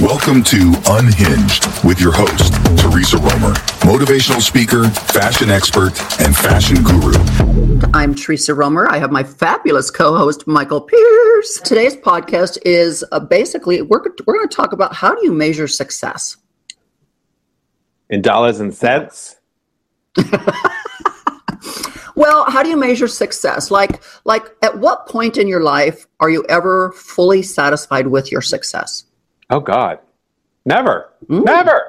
Welcome to Unhinged with your host, Teresa Romer, motivational speaker, fashion expert, and fashion guru. I'm Teresa Romer. I have my fabulous co-host, Michael Pierce. Today's podcast is basically, we're going to talk about how do you measure success? In dollars and cents? Well, how do you measure success? Like at what point in your life are you ever fully satisfied with your success? Oh, God. Never. Never.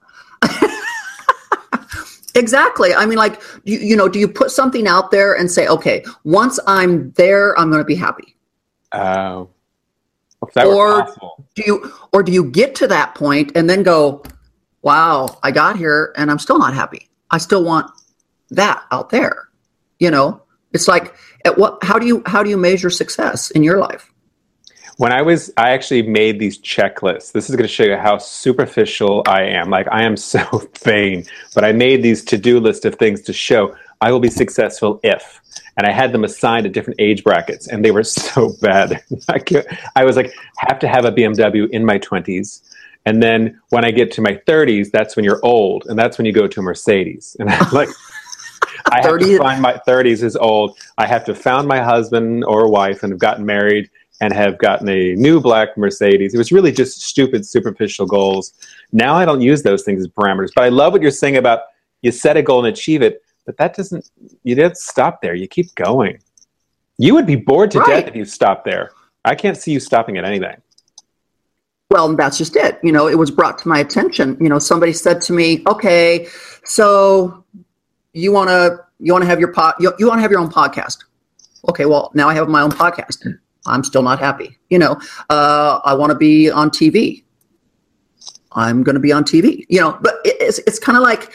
Exactly. I mean, like, do you put something out there and say, okay, once I'm there, I'm going to be happy? Oh. If that were possible. Do you get to that point and then go, wow, I got here and I'm still not happy. I still want that out there. It's like, how do you measure success in your life? When I actually made these checklists. This is going to show you how superficial I am. Like, I am so vain, but I made these to-do list of things to show I will be successful if, and I had them assigned at different age brackets, and they were so bad. I was like, have to have a BMW in my 20s. And then when I get to my 30s, that's when you're old, and that's when you go to a Mercedes. And I'm like, I have to find my 30s is old. I have to found my husband or wife and have gotten married and have gotten a new black Mercedes. It was really just stupid, superficial goals. Now I don't use those things as parameters. But I love what you're saying about you set a goal and achieve it, but you didn't stop there. You keep going. You would be bored to death if you stopped there. I can't see you stopping at anything. Well, that's just it. It was brought to my attention. Somebody said to me, okay, so you want to have your you want to have your own podcast. Okay, well, now I have my own podcast. I'm still not happy. I want to be on TV. I'm going to be on TV. But it's kind of like,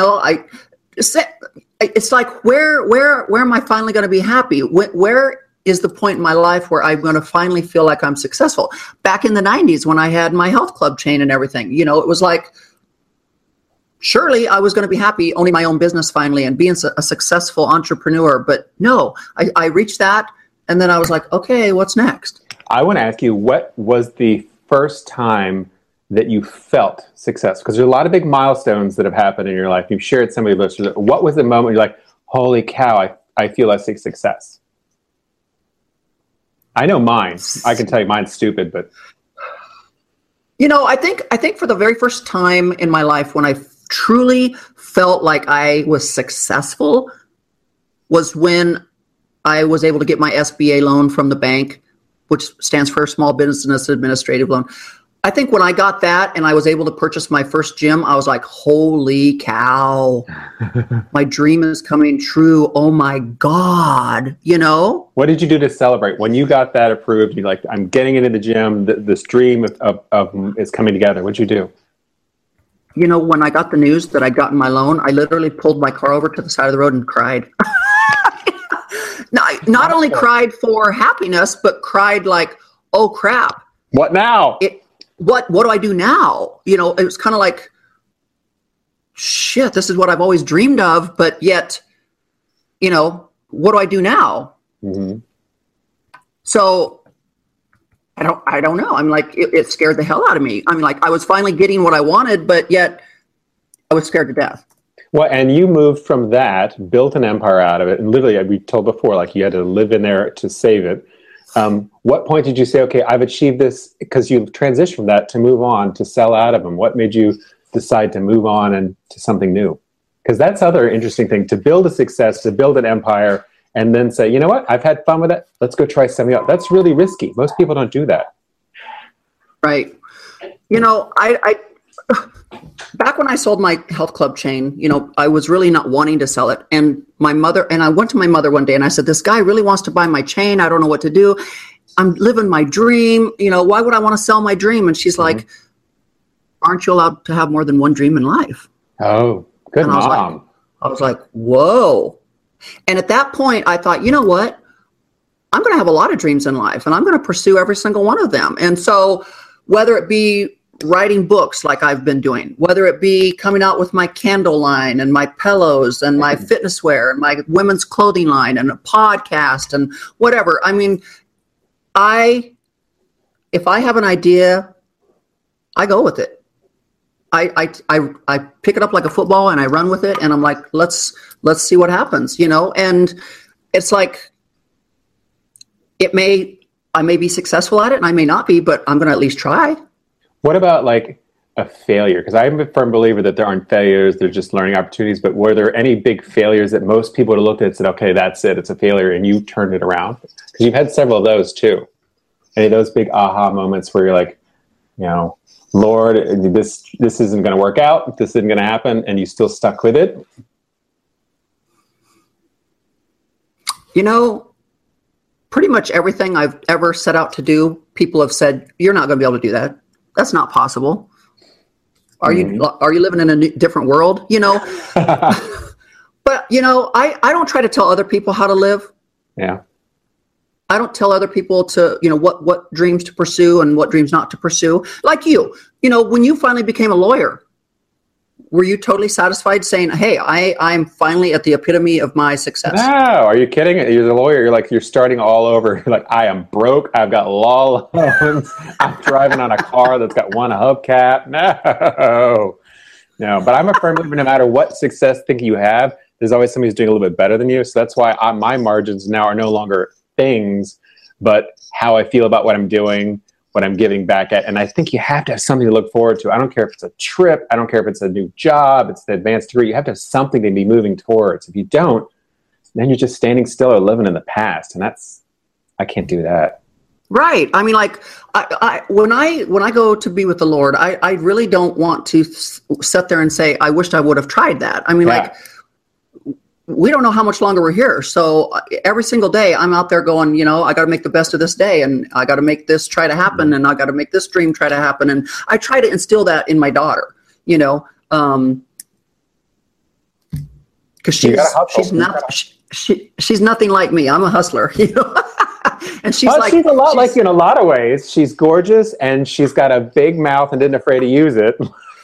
it's like where am I finally going to be happy? Where is the point in my life where I'm going to finally feel like I'm successful? Back in the 90s when I had my health club chain and everything, it was like, surely I was going to be happy owning my own business finally and being a successful entrepreneur. But no, I reached that. And then I was like, okay, what's next? I want to ask you, what was the first time that you felt success? Because there's a lot of big milestones that have happened in your life. You've shared some of those. What was the moment you're like, holy cow, I feel I see success? I know mine. I can tell you mine's stupid, but. I think for the very first time in my life when I truly felt like I was successful was when I was able to get my SBA loan from the bank, which stands for Small Business Administrative Loan. I think when I got that and I was able to purchase my first gym, I was like, holy cow, my dream is coming true. Oh my God, What did you do to celebrate? When you got that approved, you're like, I'm getting into the gym, this dream of is coming together. What'd you do? When I got the news that I'd gotten my loan, I literally pulled my car over to the side of the road and cried. Not only cried for happiness, but cried like, oh crap. What now? What do I do now? It was kind of like, shit, this is what I've always dreamed of, but yet, what do I do now? Mm-hmm. So I don't know. I'm like, it scared the hell out of me. I mean, like I was finally getting what I wanted, but yet I was scared to death. Well, and you moved from that, built an empire out of it, and literally, we told before, like you had to live in there to save it. What point did you say, okay, I've achieved this, because you've transitioned from that to move on, to sell out of them? What made you decide to move on and to something new? Because that's other interesting thing, to build a success, to build an empire, and then say, you know what, I've had fun with it, let's go try something else. That's really risky. Most people don't do that. Right. I back when I sold my health club chain, I was really not wanting to sell it. And I went to my mother one day and I said, this guy really wants to buy my chain. I don't know what to do. I'm living my dream. Why would I want to sell my dream? And she's like, aren't you allowed to have more than one dream in life? Oh, good mom. I was like, whoa. And at that point I thought, you know what? I'm going to have a lot of dreams in life and I'm going to pursue every single one of them. And so whether it be writing books like I've been doing, whether it be coming out with my candle line and my pillows and my fitness wear and my women's clothing line and a podcast and whatever. I mean, if I have an idea I go with it. I pick it up like a football and I run with it, and I'm like, let's see what happens, you know. And it's like, I may be successful at it and I may not be, but I'm going to at least try. What about like a failure? Because I'm a firm believer that there aren't failures, they're just learning opportunities. But were there any big failures that most people would have looked at and said, okay, that's it, it's a failure, and you turned it around? Because you've had several of those too. Any of those big aha moments where you're like, you know, Lord, this isn't going to work out, this isn't going to happen, and you still stuck with it? You know, pretty much everything I've ever set out to do, people have said, you're not going to be able to do that. That's not possible. Are you living in a different world? You know, but you know, I don't try to tell other people how to live. Yeah. I don't tell other people to, you know, what dreams to pursue and what dreams not to pursue. Like you know, when you finally became a lawyer, were you totally satisfied saying, hey, I'm finally at the epitome of my success? No, are you kidding? You're the lawyer. You're starting all over. You're like, I am broke. I've got law loans. I'm driving on a car that's got one hubcap. No. But I'm a firm believer, no matter what success think you have, there's always somebody who's doing a little bit better than you. So that's why my margins now are no longer things, but how I feel about what I'm doing, what I'm giving back at. And I think you have to have something to look forward to. I don't care if it's a trip. I don't care if it's a new job. It's the advanced degree. You have to have something to be moving towards. If you don't, then you're just standing still or living in the past. And I can't do that. Right. I mean, like, when I go to be with the Lord, I really don't want to sit there and say, I wished I would have tried that. I mean, like, we don't know how much longer we're here. So every single day I'm out there going, you know, I got to make the best of this day, and I got to make this try to happen, and I got to make this dream try to happen. And I try to instill that in my daughter, you know, because she's nothing like me. I'm a hustler, you know. And she's a lot like you in a lot of ways. She's gorgeous and she's got a big mouth and isn't afraid to use it.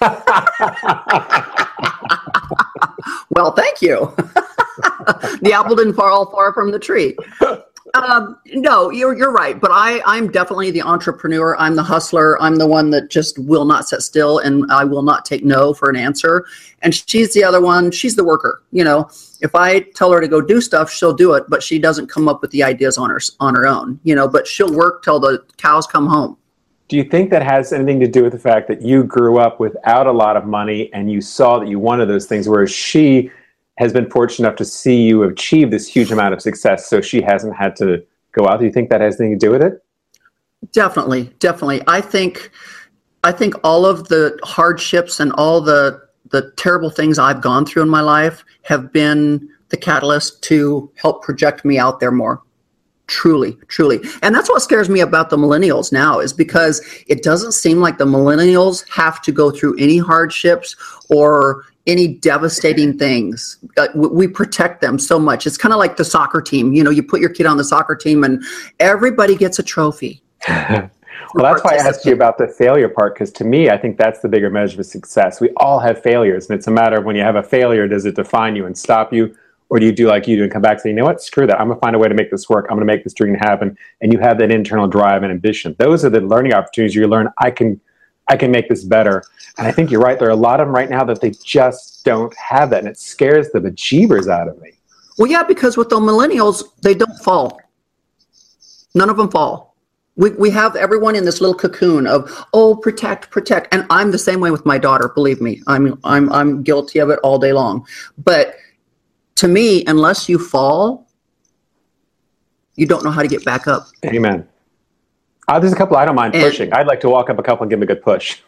Well, thank you. The apple didn't fall far from the tree. No, you're right. But I'm definitely the entrepreneur. I'm the hustler. I'm the one that just will not sit still, and I will not take no for an answer. And she's the other one. She's the worker. You know, if I tell her to go do stuff, she'll do it, but she doesn't come up with the ideas on her own. You know, but she'll work till the cows come home. Do you think that has anything to do with the fact that you grew up without a lot of money and you saw that you wanted those things, whereas she has been fortunate enough to see you achieve this huge amount of success, so she hasn't had to go out? Do you think that has anything to do with it? Definitely. I think all of the hardships and all the terrible things I've gone through in my life have been the catalyst to help project me out there more. Truly. And that's what scares me about the millennials now, is because it doesn't seem like the millennials have to go through any hardships or any devastating things. We protect them so much. It's kind of like the soccer team. You know, you put your kid on the soccer team and everybody gets a trophy. Well, that's why I asked you about the failure part, because to me, I think that's the bigger measure of success. We all have failures, and it's a matter of, when you have a failure, does it define you and stop you? Or do you do like you do and come back and say, you know what, screw that. I'm going to find a way to make this work. I'm going to make this dream happen. And you have that internal drive and ambition. Those are the learning opportunities. You learn, I can make this better. And I think you're right. There are a lot of them right now that they just don't have that. And it scares the bejeebers out of me. Well, yeah, because with the millennials, they don't fall. None of them fall. We have everyone in this little cocoon of, protect. And I'm the same way with my daughter. Believe me, I'm guilty of it all day long. But to me, unless you fall, you don't know how to get back up. Amen. There's a couple I don't mind pushing. I'd like to walk up a couple and give them a good push.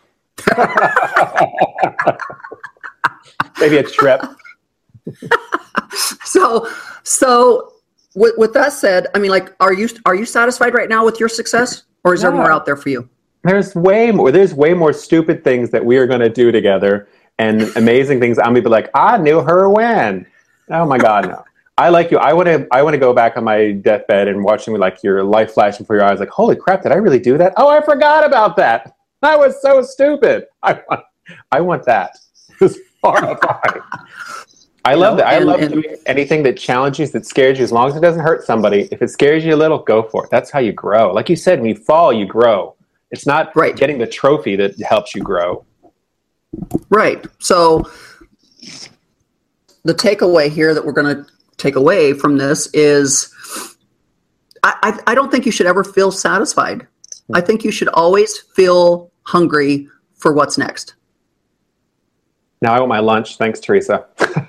Maybe a trip. So with that said, I mean, like, are you satisfied right now with your success, or is there more out there for you? There's way more. There's way more stupid things that we are going to do together, and amazing things. I'm going to be like, I knew her when. Oh my God, no. I like you. I want to go back on my deathbed and watching like your life flashing before your eyes. Like, holy crap, did I really do that? Oh, I forgot about that. That was so stupid. I want that. It's horrifying. I love that. I love doing anything that challenges, that scares you, as long as it doesn't hurt somebody. If it scares you a little, go for it. That's how you grow. Like you said, when you fall, you grow. It's not Right. getting the trophy that helps you grow. Right. So the takeaway here that we're going to take away from this is I don't think you should ever feel satisfied. I think you should always feel hungry for what's next. Now I want my lunch. Thanks, Teresa.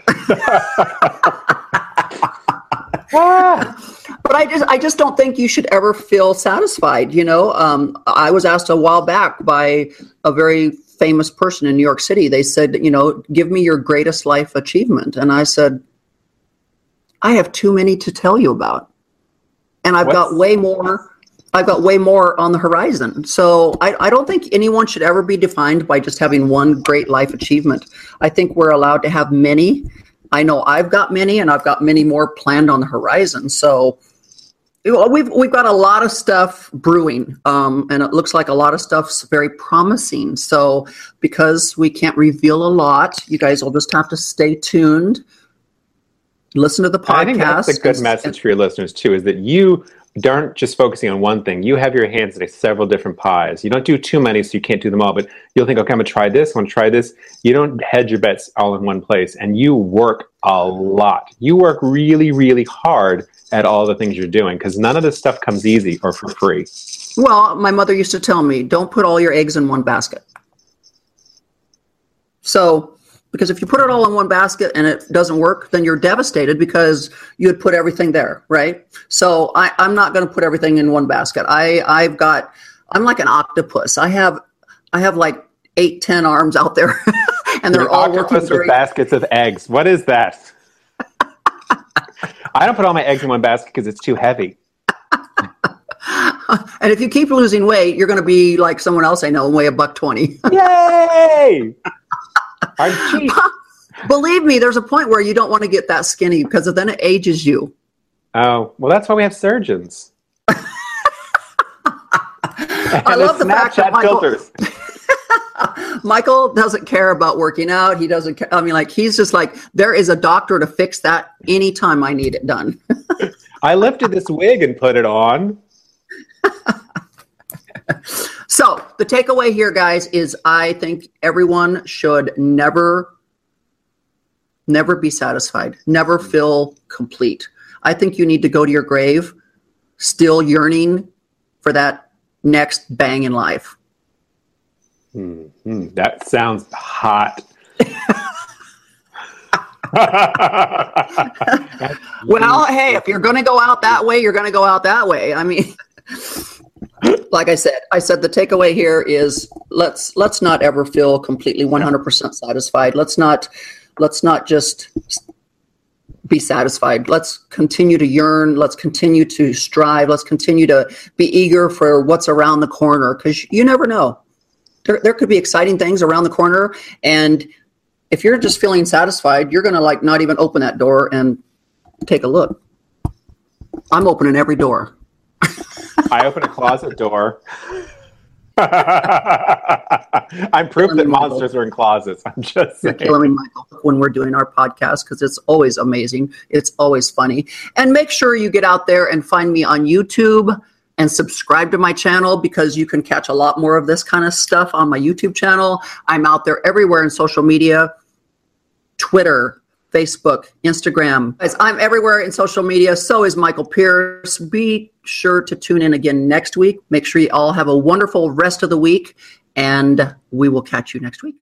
But I just don't think you should ever feel satisfied. You know, I was asked a while back by a very famous person in New York City. They said, you know, give me your greatest life achievement. And I said, I have too many to tell you about. And I've got way more on the horizon. So I don't think anyone should ever be defined by just having one great life achievement. I think we're allowed to have many. I know I've got many, and I've got many more planned on the horizon. So we've got a lot of stuff brewing, and it looks like a lot of stuff's very promising. So because we can't reveal a lot, you guys will just have to stay tuned. Listen to the podcast. I think that's a good message for your listeners too, is that you aren't just focusing on one thing. You have your hands in several different pies. You don't do too many, so you can't do them all, but you'll think, okay, I'm going to try this, I'm going to try this. You don't hedge your bets all in one place, and you work a lot. You work really, really hard at all the things you're doing, because none of this stuff comes easy or for free. Well, my mother used to tell me, don't put all your eggs in one basket. So, because if you put it all in one basket and it doesn't work, then you're devastated because you had put everything there, right? So I'm not going to put everything in one basket. I'm like an octopus. I have like 8-10 arms out there, and they're all working with baskets of eggs. What is that? I don't put all my eggs in one basket because it's too heavy. And if you keep losing weight, you're going to be like someone else I know and weigh $120. Yay! I'm cheap. Believe me, there's a point where you don't want to get that skinny because then it ages you. Oh, well, that's why we have surgeons. I love the fact that Michael doesn't care about working out. He doesn't care. I mean, like, he's just like, there is a doctor to fix that anytime I need it done. I lifted this wig and put it on. So the takeaway here, guys, is I think everyone should never be satisfied, never feel complete. I think you need to go to your grave still yearning for that next bang in life. Mm-hmm. That sounds hot. Well, hey, if you're going to go out that way, you're going to go out that way. I mean, like I said the takeaway here is let's not ever feel completely 100% satisfied. Let's not just be satisfied. Let's continue to yearn. Let's continue to strive. Let's continue to be eager for what's around the corner, because you never know. There could be exciting things around the corner, and if you're just feeling satisfied, you're going to like not even open that door and take a look. I'm opening every door. I open a closet door. I'm proof that monsters are in closets. I'm just saying. You're killing me, Michael, when we're doing our podcast, because it's always amazing. It's always funny. And make sure you get out there and find me on YouTube and subscribe to my channel, because you can catch a lot more of this kind of stuff on my YouTube channel. I'm out there everywhere in social media, Twitter, Facebook, Instagram. Guys, I'm everywhere in social media. So is Michael Pierce. Be sure to tune in again next week. Make sure you all have a wonderful rest of the week, and we will catch you next week.